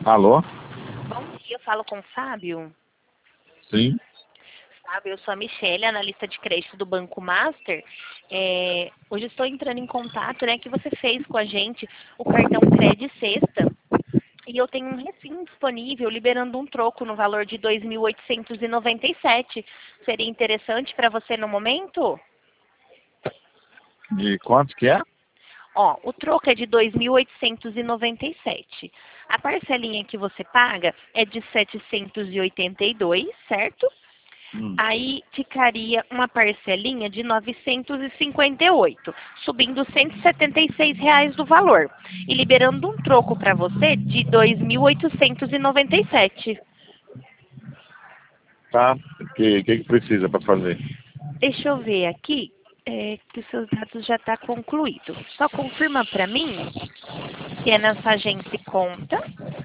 Alô? Bom dia, eu falo com o Fábio. Sim. Fábio, eu sou a Michelle, analista de crédito do Banco Master. Hoje eu estou entrando em contato, né, que você fez com a gente o cartão Cred Sexta. E eu tenho um refim disponível, liberando um troco no valor de 2.897. Seria interessante para você no momento? De quanto que é? Ó, o troco é de 2.897. A parcelinha que você paga é de 782, certo? Aí ficaria uma parcelinha de 958, subindo R$ 176 do valor e liberando um troco para você de 2.897. Tá. O que precisa para fazer? Deixa eu ver aqui, que os seus dados já está concluído. Só confirma para mim se é nessa agência e conta.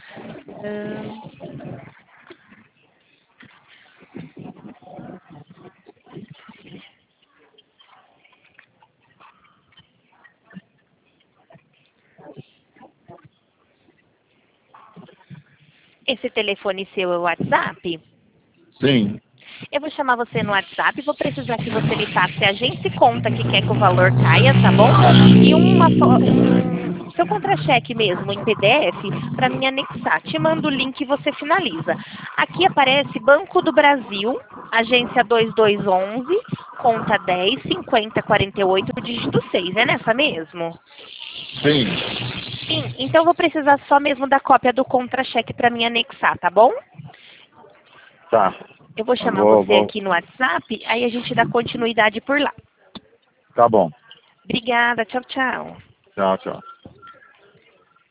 Esse telefone seu é o WhatsApp? Sim. Eu vou chamar você no WhatsApp, vou precisar que você me passe a agência e conta que quer que o valor caia, tá bom? E seu contra-cheque mesmo, em PDF, para mim anexar. Te mando o link e você finaliza. Aqui aparece Banco do Brasil, agência 2211, conta 10 50 48, dígito 6. É nessa mesmo? Sim. Sim, então eu vou precisar só mesmo da cópia do contra-cheque para mim anexar, tá bom? Tá. Eu vou Eu chamar você vou. aqui no WhatsApp, aí a gente dá continuidade por lá. Tá bom. Obrigada, tchau, tchau. Tchau, tchau.